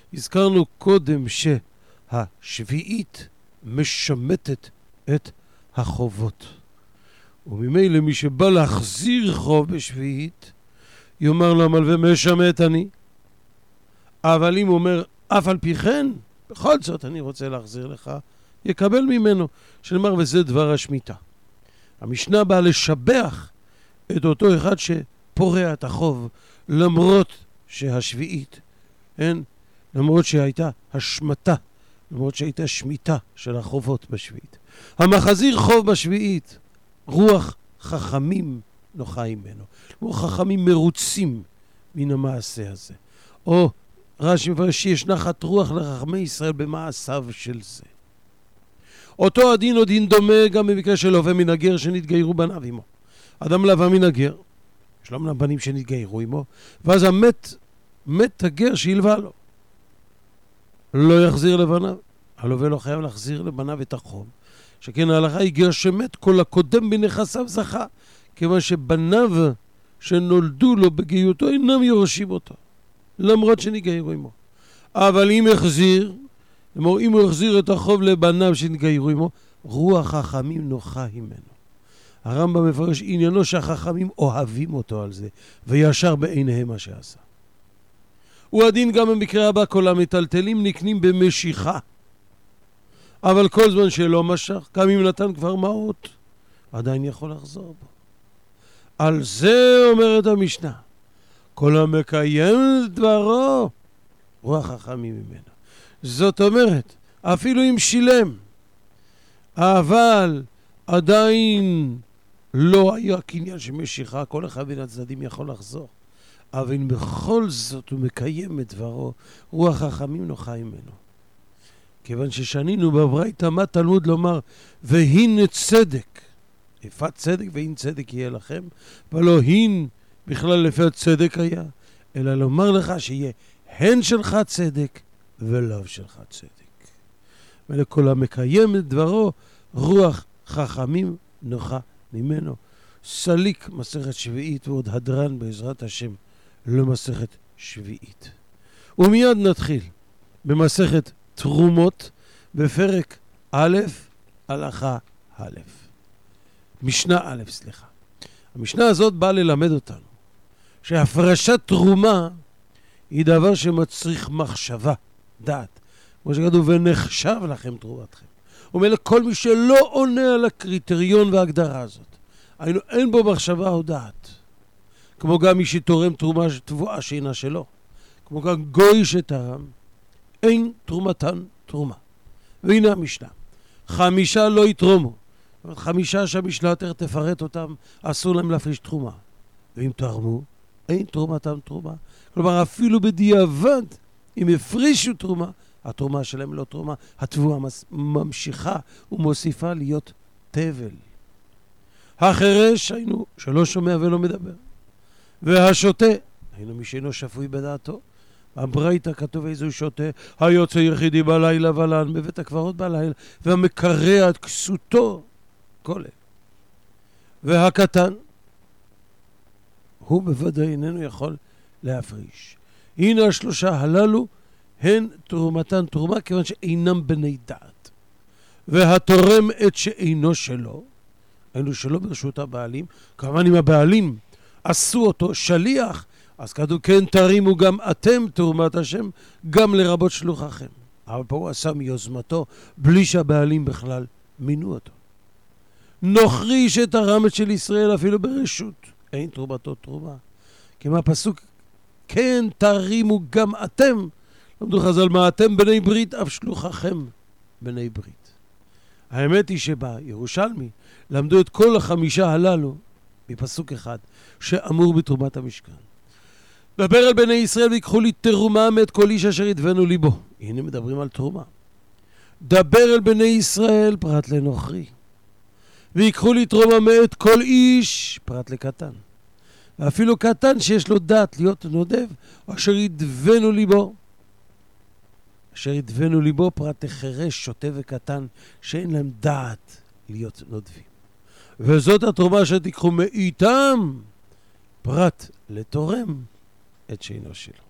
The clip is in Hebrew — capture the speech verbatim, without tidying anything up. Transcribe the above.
הזכרנו קודם שהשביעית משמטת את החובות. וממילא מי שבא להחזיר חוב בשביעית, יאמר למלווה משמט אני. אבל אם הוא אומר אף על פי כן, בכל זאת אני רוצה להחזיר לך, יקבל ממנו, שנאמר וזה דבר השמיטה. המשנה באה לשבח את אותו אחד שפורע את החוב, למרות שהשביעית, אין, למרות שהייתה השמטה, למרות שהייתה שמיטה של החובות בשביעית. המחזיר חוב בשביעית, רוח חכמים נוחה ממנו. רוח חכמים מרוצים מן המעשה הזה. או רש"י מפרש שיש נחת רוח לחכמי ישראל במעשיו של זה. אותו הדין או דין דומה גם במקרה של לווה מן הגר שנתגיירו בניו עמו. אדם לווה מן הגר, יש לו בנים שנתגיירו עמו, ואז המת, מת הגר שילווה לו. לא יחזיר לבניו. הלווה לא חייב להחזיר לבניו את החוב. שכן ההלכה היא גר שמת, כל הקודם בנכסיו זכה, כיוון שבניו שנולדו לו בגיותו אינם יורשים אותו, למרות שנתגיירו עמו. אבל אם החזיר, למור, אם הוא החזיר את החוב לבניו שנתגיירו עמו, רוח חכמים נוחה ממנו. הרמב"ם מפרש עניינו שהחכמים אוהבים אותו על זה, וישר בעיניהם מה שעשה. הוא הדין גם במקרה הבא, כל המטלטלים נקנים במשיכה. אבל כל זמן שלא משך, גם אם נתן כבר מעות, עדיין יכול לחזור בו. על זה אומרת המשנה, כל המקיים את דברו, רוח חכמים ממנו. זאת אומרת, אפילו אם שילם, אבל עדיין לא היה קניין שמשיכה, כל אחד בין הצדדים יכול לחזור. אבל אם בכל זאת הוא מקיים את דברו, רוח חכמים נוחה ממנו. כיוון ששנינו בברייתא מה תלמוד לומר, והנה צדק, איפה צדק והנה צדק יהיה לכם, ולא הין בכלל לפי הצדק היה, אלא לומר לך שיהיה הן שלך צדק ולאו שלך צדק. ולכל המקיים את דברו, רוח חכמים נוחה ממנו. סליק מסכת שביעית ועוד הדרן בעזרת השם למסכת שביעית. ומיד נתחיל במסכת תרומות בפרק א', הלכה א'. משנה א', סליחה. המשנה הזאת באה ללמד אותנו שהפרשת תרומה היא דבר שמצריך מחשבה, דעת. כמו שכתוב, ונחשב לכם תרומתכם. הוא אומר לכל מי שלא עונה על הקריטריון וההגדרה הזאת. היינו, אין בו מחשבה או דעת. כמו גם מי שתורם תרומה תבואה שאינה שלו. כמו גם גוי שתרם, אין תרומתן תרומה. והנה המשנה. חמישה לא יתרומו. חמישה שהמשנה יותר תפרט אותם, אסור להם להפריש תרומה. ואם תרמו, אין תרומתם תרומה. כלומר, אפילו בדיעבד, אם הפרישו תרומה, התרומה שלהם לא תרומה, התבואה ממשיכה ומוסיפה להיות תבל. החרש, היינו שלא שומע ולא מדבר. והשוטה, היינו מי שאינו שפוי בדעתו. הברייתא כתוב איזו שוטה, היוצא יחידי בלילה ולן בבית הקברות בלילה, והמקרע את כסותו, כל אלה. והקטן, הוא בוודאי איננו יכול להפריש. הנה השלושה הללו, הן תרומתן תרומה, כיוון שאינם בני דעת. והתורם את שאינו שלו, היינו שלא ברשות הבעלים, כמובן אם הבעלים עשו אותו שליח, אז כתוב כן תרימו גם אתם תרומת השם, גם לרבות שלוחכם. אבל פה הוא עשה מיוזמתו, בלי שהבעלים בכלל מינו אותו. נוכרי שתרם את של ישראל אפילו ברשות, אין תרומתו תרומה. כמו הפסוק, כן תרימו גם אתם, למדו חז"ל מה אתם בני ברית, אף שלוחכם בני ברית. האמת היא שבירושלמי למדו את כל החמישה הללו בפסוק אחד, שאמור בתרומת המשכן. דבר על בני ישראל ויקחו לי תרומה מאת כל איש אשר ידבנו ליבו. הנה מדברים על תרומה. דבר על בני ישראל פרט לנוכרי. ויקחו לי תרומה מאת כל איש פרט לקטן. ואפילו קטן שיש לו דעת להיות נודב, אשר ידבנו ליבו. אשר ידבנו ליבו פרט לחרש, שוטה וקטן, שאין להם דעת להיות נודבים. וזאת התרומה שתיקחו מאיתם פרט לתורם את שאינו שלו.